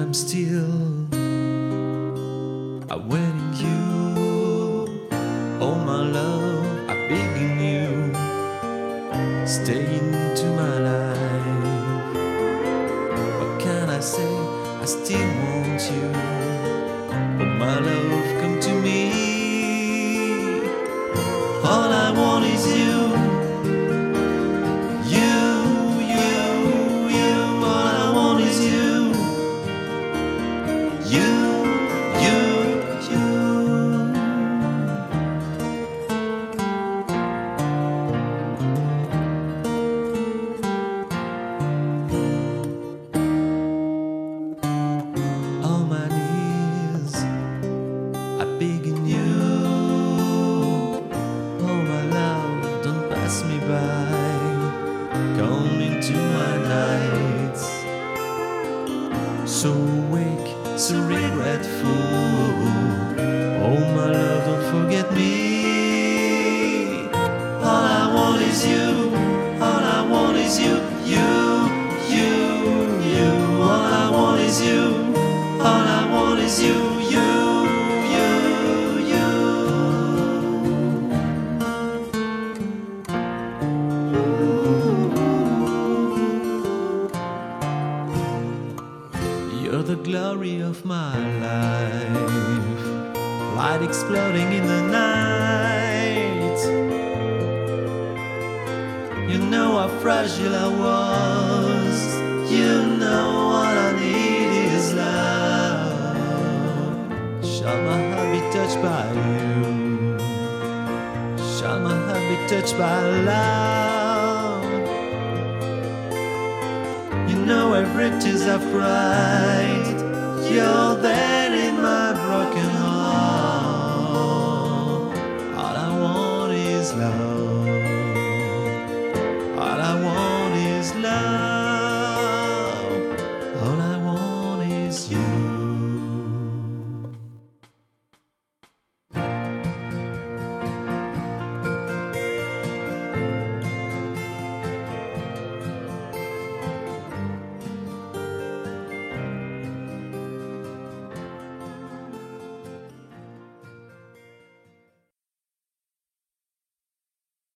I'm still awaiting you. Oh my love, I begin you. Stay into my life. What can I say? I still want you. Oh my love, come to me. All I want is you. Begging you, oh my love, don't pass me by. Come into my nights, so awake, so regretful. Oh my love, don't forget me. All I want is you, all I want is you, you. All I want is you, all I want is you, you. You're the glory of my life, light exploding in the night. You know how fragile I was. You know what I need is love. Shall my heart be touched by you? Shall my heart be touched by love? You know every tears I've cried, you're there.